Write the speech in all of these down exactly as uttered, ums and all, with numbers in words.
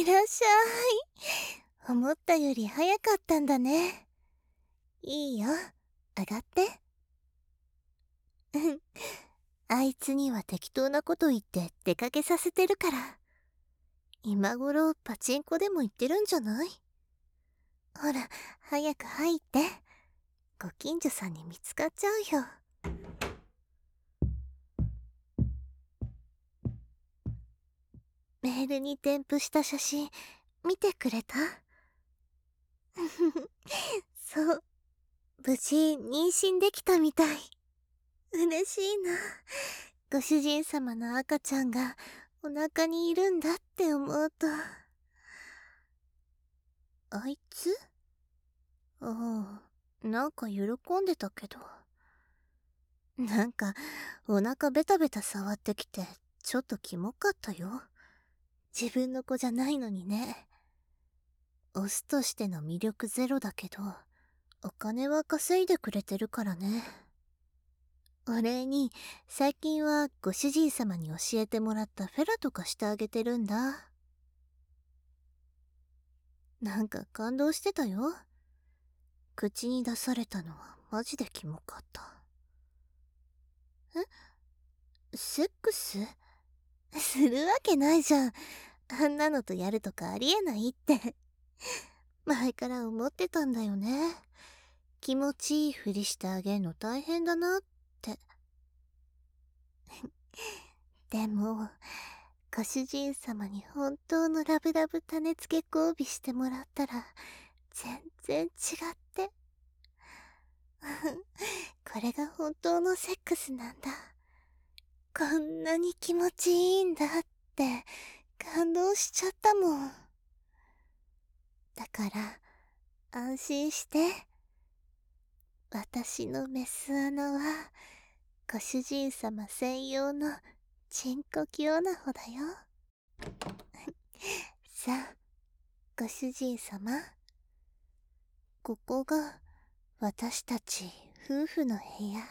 いらっしゃい。思ったより早かったんだね。いいよ、上がって。あいつには適当なこと言って出かけさせてるから。今頃パチンコでも行ってるんじゃない？ほら、早く入って。ご近所さんに見つかっちゃうよ。メールに添付した写真、見てくれた？そう、無事妊娠できたみたい。嬉しいな。ご主人様の赤ちゃんがお腹にいるんだって思うと。あいつ？ああ、なんか喜んでたけど。なんか、お腹ベタベタ触ってきて、ちょっとキモかったよ。自分の子じゃないのにね。オスとしての魅力ゼロだけど、お金は稼いでくれてるからね。お礼に、最近はご主人様に教えてもらったフェラとかしてあげてるんだ。なんか感動してたよ。口に出されたのはマジでキモかった。え？セックス？するわけないじゃん。あんなのとやるとかありえないって。前から思ってたんだよね。気持ちいいふりしてあげんの大変だなって。でも、ご主人様に本当のラブラブ種付け交尾してもらったら、全然違って。これが本当のセックスなんだ。こんなに気持ちいいんだって感動しちゃったもん。だから、安心して。私のメス穴は、ご主人様専用のチンコキオナホだよ。さあ、ご主人様。ここが私たち夫婦の部屋。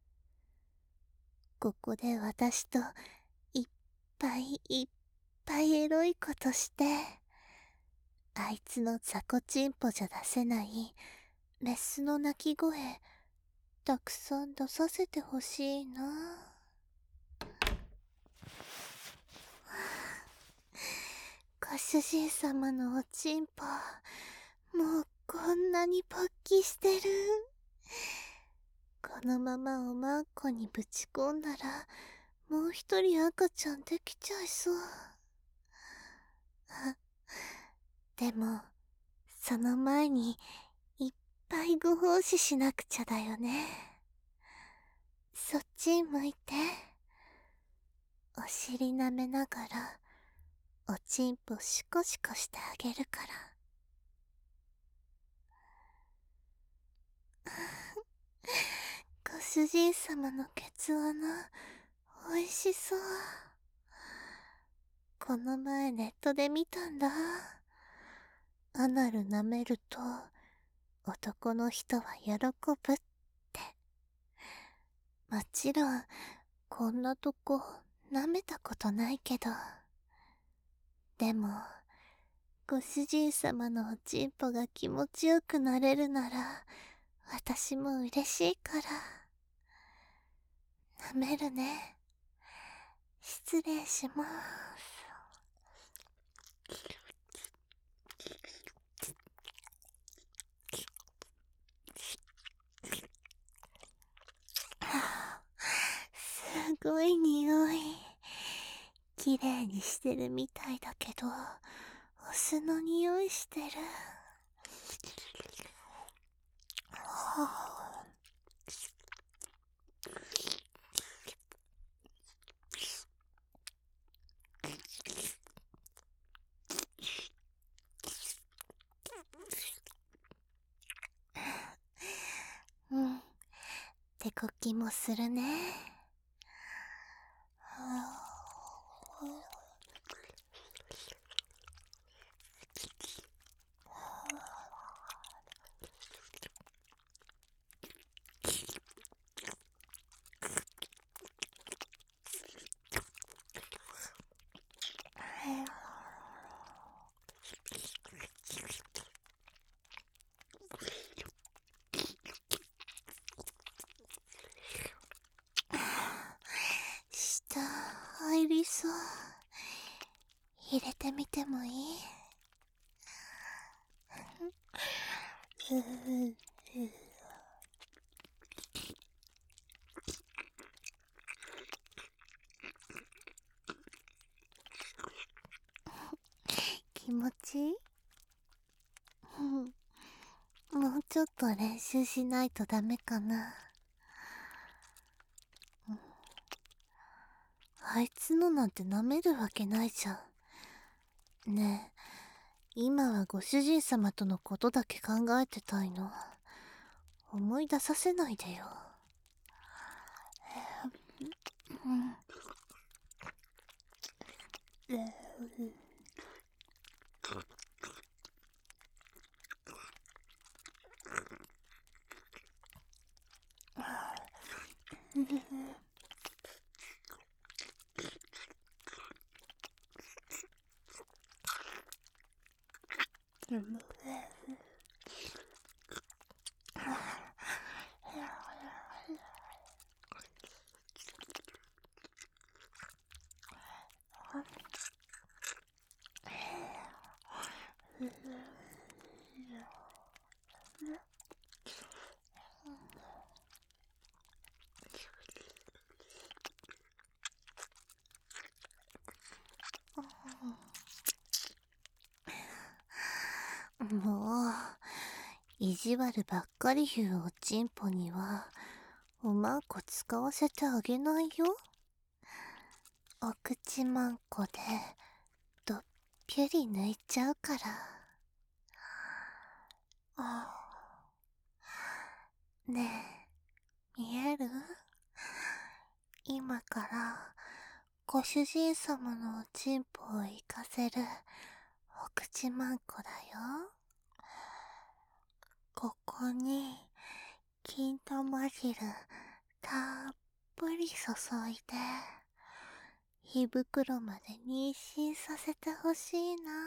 ここで私といっぱいいっぱいエロいことして、あいつの雑魚チンポじゃ出せないメスの鳴き声、たくさん出させてほしいな。ご主人様のおちんぽ、もうこんなにポッキしてる。このままおまんこにぶち込んだら、もう一人赤ちゃんできちゃいそう。あ、でも、その前に、いっぱいご奉仕しなくちゃだよね。そっち向いて。お尻舐めながら、おちんぽシコシコしてあげるから。ご主人様のケツ穴、おいしそう。この前ネットで見たんだ。アナル舐めると、男の人は喜ぶって。もちろん、こんなとこ舐めたことないけど。でも、ご主人様のおちんぽが気持ちよくなれるなら、私も嬉しいから。舐めるね。失礼します。すごい匂い。綺麗にしてるみたいだけど、お酢の匂いしてる。はあ、うん。手こきもするね。はあ、 入れてみてもいい？気持ちいい？もうちょっと練習しないとダメかな。あいつのなんて舐めるわけないじゃん。ねえ、今はご主人様とのことだけ考えてたいの。思い出させないでよ。うん。もう意地悪ばっかり言うおちんぽにはおまんこ使わせてあげないよ。お口まんこでどっぴゅり抜いちゃうから。あねえ、見える？今からご主人様のおちんぽを行かせるお口まんこだよ。ここに金玉汁たっぷり注いで胃袋まで妊娠させてほしいな。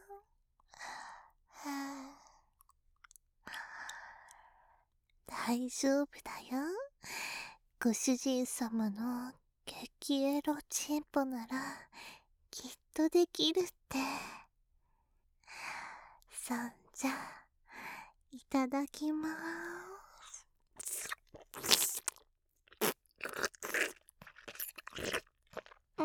大丈夫だよ。ご主人様の激エロチンポならきっとできるって。そんじゃいただきまーす。うん。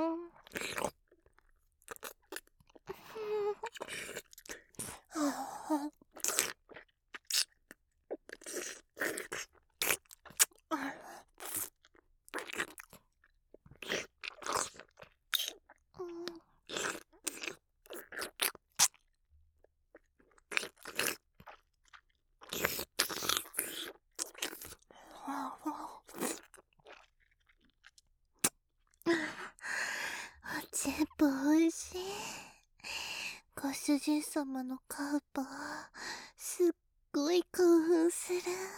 おちんぽおいしい。ご主人様のカウパーすっごい興奮する。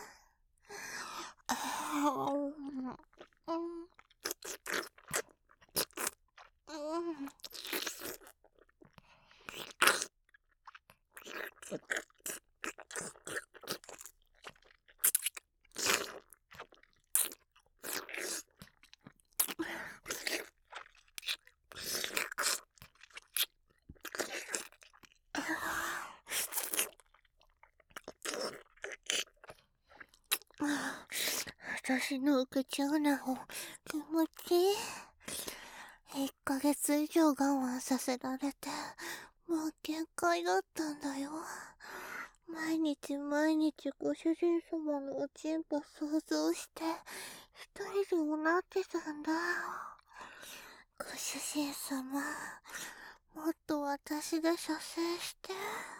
私のお口穴を気持ちいい。いっかげつ以上我慢させられてもう限界だったんだよ。毎日毎日ご主人様のおちんぽ想像して一人でもなってたんだ。ご主人様、もっと私で射精して。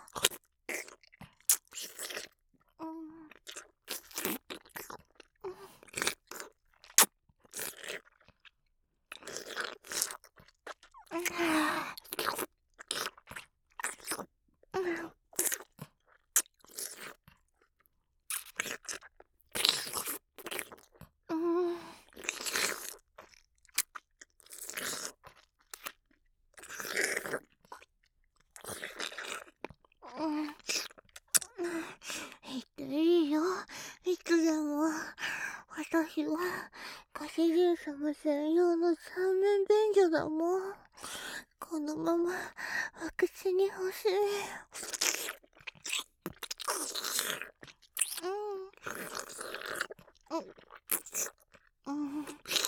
うん。言っていいよ。いつでも。私はご主人様専用の三面便所だもん。ここのままお口に欲しい。うんうんうん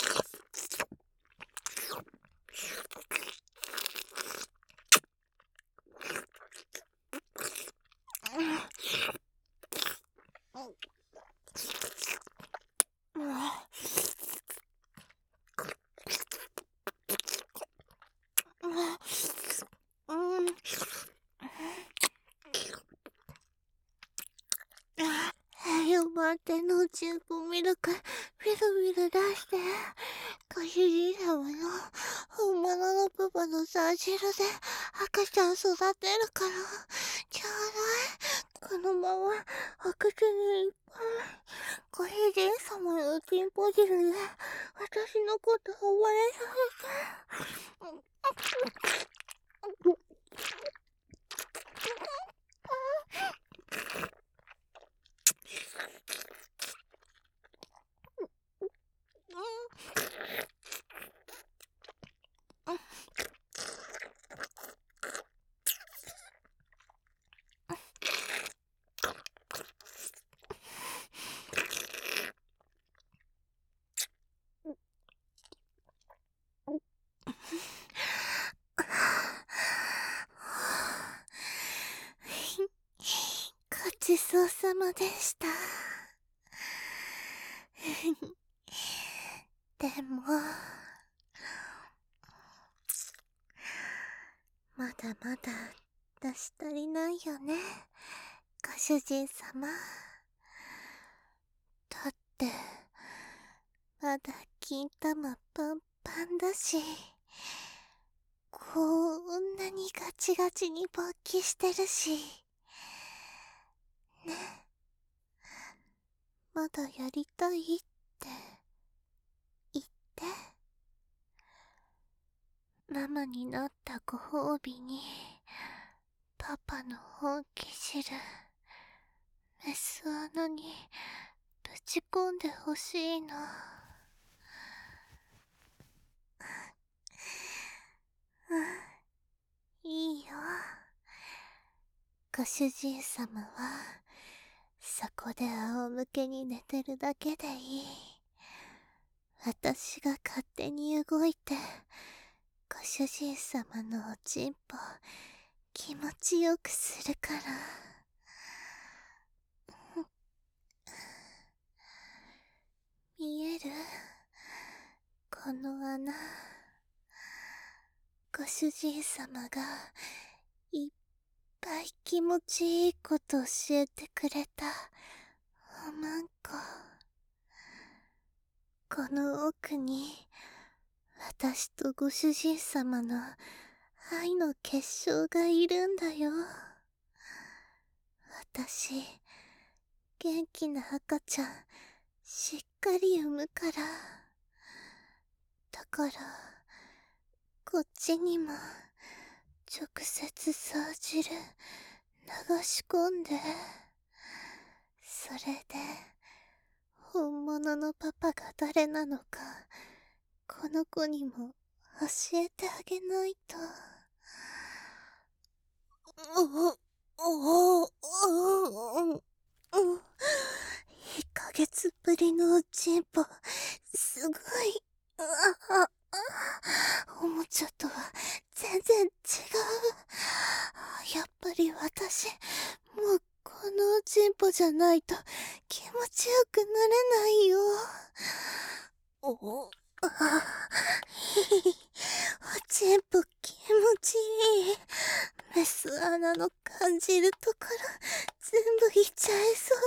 よ待ってのチンポミルクビルビル出して。ご主人様の本物のパパのさ汁で赤ちゃん育てるからちょうだい。このままお口にいっぱい。ご主人様のチンポ汁で私のこと溺れさせて。ごちそうさまでした。でもまだまだ出し足りないよね、ご主人様。だってまだ金玉パンパンだし、こんなにガチガチに勃起してるしね。まだやりたいって言って。ママになったご褒美にパパの本気汁メス穴にぶち込んでほしいの。いいよ。ご主人様はそこで仰向けに寝てるだけでいい。私が勝手に動いてご主人様のおちんぽ気持ちよくするから。見える？この穴。ご主人様がいっぱい気持ちいいこと教えてくれたおまんこ。この奥に私とご主人様の愛の結晶がいるんだよ。私元気な赤ちゃんしっかり産むから。だからこっちにも直接さ汁流し込んで、それで本物のパパが誰なのかこの子にも教えてあげないと。おおおおいっかげつぶりのおちんぽすごい。ああおもちゃとは全然違う。やっぱり私もうこのおちんぽじゃないと気持ちよくなれないよ。おあおちんぽ気持ちいい。メス穴の感じるところ全部いっちゃいそう。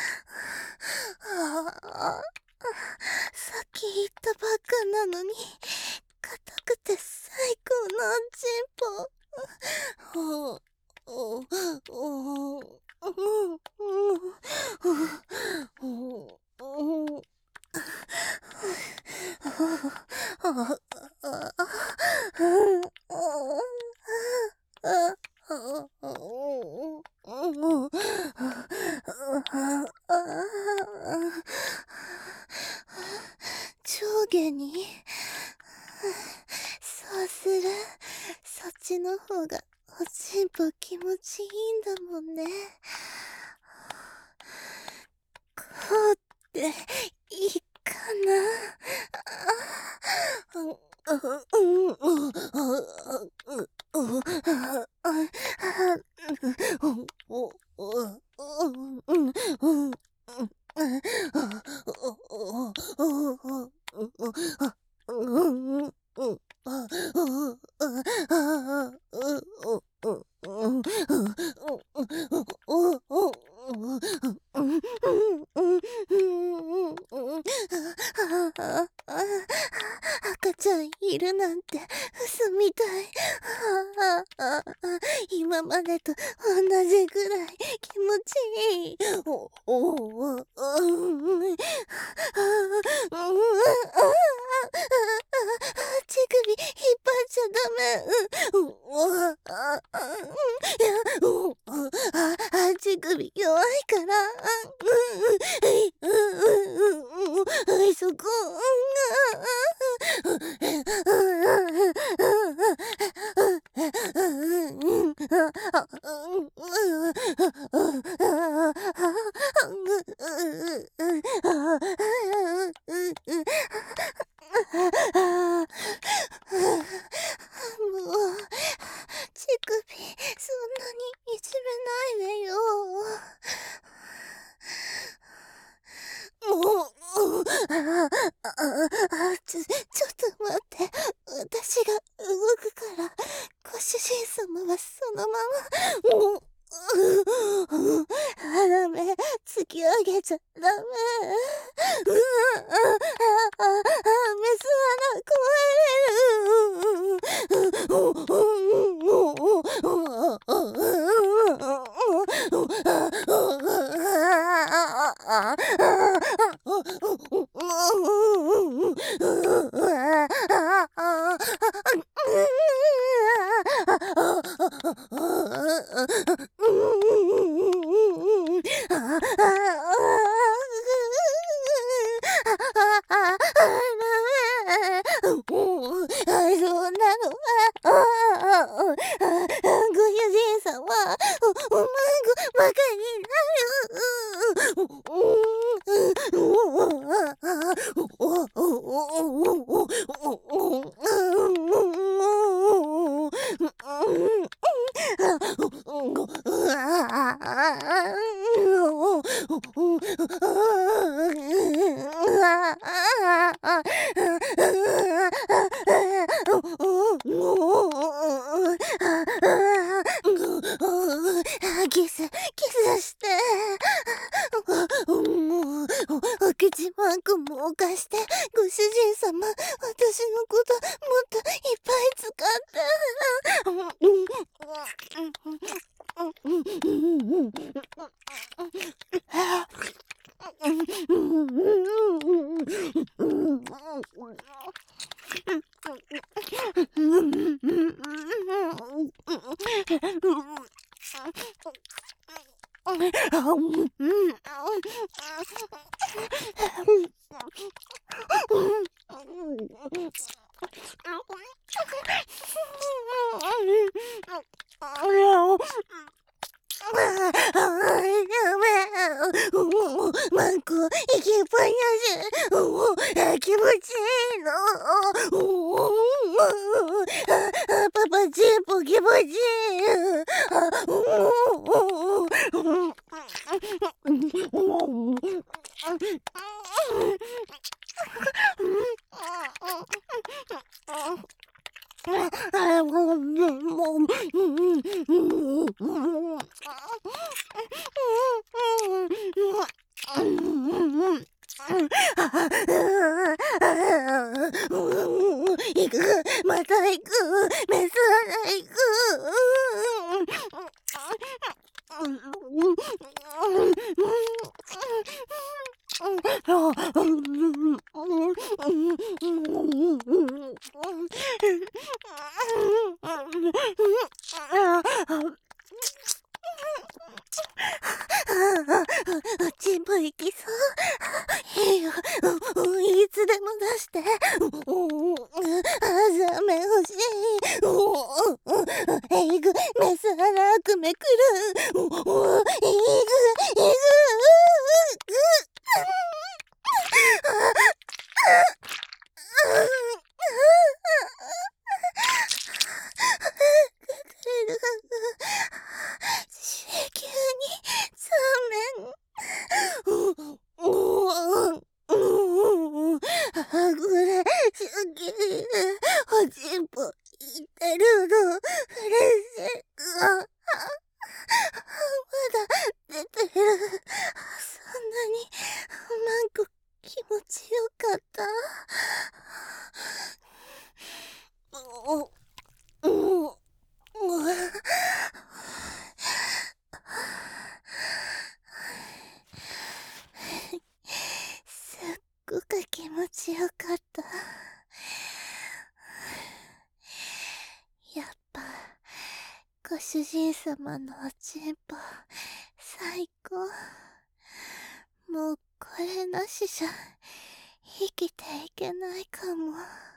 ああさっき言ったばっかなのに硬くて最高のおちんぽ。おおおお上下にそうする。そっ方がおちんぽ気持ちいいんだもんね。こうっていいかな。赤ちゃんいるなんて嘘みたい。今までと同じぐらい気持ちいい。おおおうん乳首引っ張っちゃダメ。いや、乳首弱いから。そこ。もう、乳首、そんなにいじめないでよ。もう、ああ、ちょ、ちょっと待って。私が動くから、ご主人様はそのまま、もう、ダメ、突き上げちゃダメ。うわあ、あ、あ、メス穴そんなのは、ご主人様、お、お前ご、バカになキス、キスして。もう、お口マークも犯して、ご主人様、私のこと、もっといっぱい使って。マンコ、行きっぱなし。気持ちいいの。パパチンポ気持ちいい。行く、また行く、メス穴行く。チンポ行きそう。いいよ、いつでも出して。あざめ欲しい。 メス穴くめくる。おお、いぐ、いぐ、いぐ、急に冷めん。おお、はぐれすぎ。おちんぽいてるの。うれしい。がまだ出てる。そんなにマンコ気持ちよかった。おおおすっごく気持ちよかった。やっぱご主人様のおちんぽ最高。もうこれなしじゃ生きていけないかも。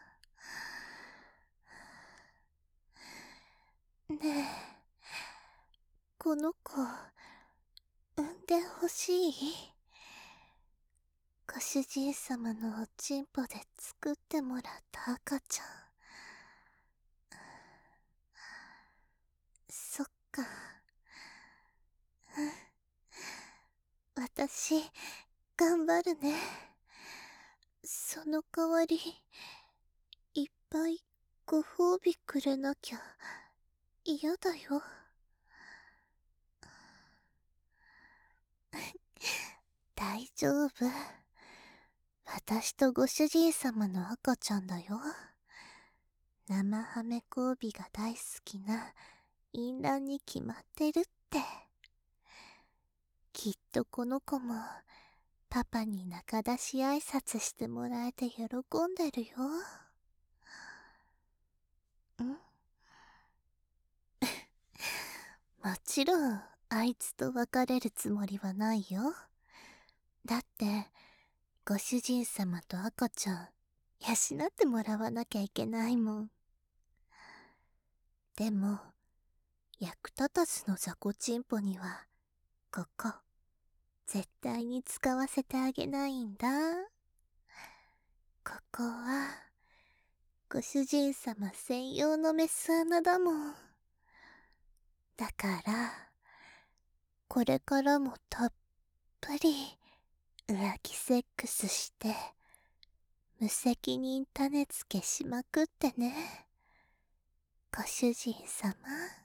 ねえ、この子産んでほしい？ご主人様のおちんぽで作ってもらった赤ちゃん。そっか。私頑張るね。その代わりいっぱいご褒美くれなきゃ嫌だよ。大丈夫。私とご主人様の赤ちゃんだよ。生ハメ交尾が大好きな淫乱に決まってるって。きっとこの子もパパに仲出し挨拶してもらえて喜んでるよ。んもちろんあいつと別れるつもりはないよ。だってご主人様と赤ちゃん養ってもらわなきゃいけないもん。でも役立たずの雑魚チンポにはここ絶対に使わせてあげないんだ。ここはご主人様専用のメス穴だもん。だからこれからもたっぷり浮気セックスして無責任種付けしまくってね、ご主人様。